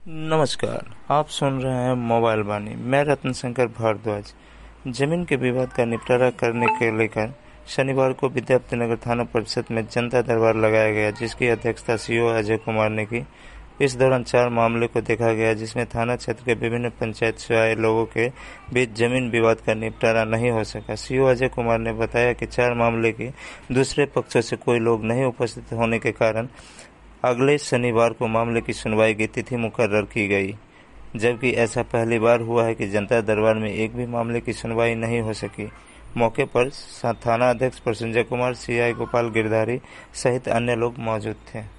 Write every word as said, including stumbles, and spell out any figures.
नमस्कार, आप सुन रहे हैं मोबाइल वाणी। मैं रत्न शंकर भारद्वाज। जमीन के विवाद का निपटारा करने के लेकर शनिवार को विद्यापतिनगर थाना परिषद में जनता दरबार लगाया गया, जिसकी अध्यक्षता सीओ अजय कुमार ने की। इस दौरान चार मामले को देखा गया, जिसमें थाना क्षेत्र के विभिन्न पंचायत से आए लोगों के बीच जमीन विवाद का निपटारा नहीं हो सका। सीओ अजय कुमार ने बताया कि चार मामले के दूसरे पक्षों से कोई लोग नहीं उपस्थित होने के कारण अगले शनिवार को मामले की सुनवाई की तिथि मुकर्रर की गई, जबकि ऐसा पहली बार हुआ है कि जनता दरबार में एक भी मामले की सुनवाई नहीं हो सकी। मौके पर थाना अध्यक्ष प्रसंजय कुमार, सीआई गोपाल गिरधारी सहित अन्य लोग मौजूद थे।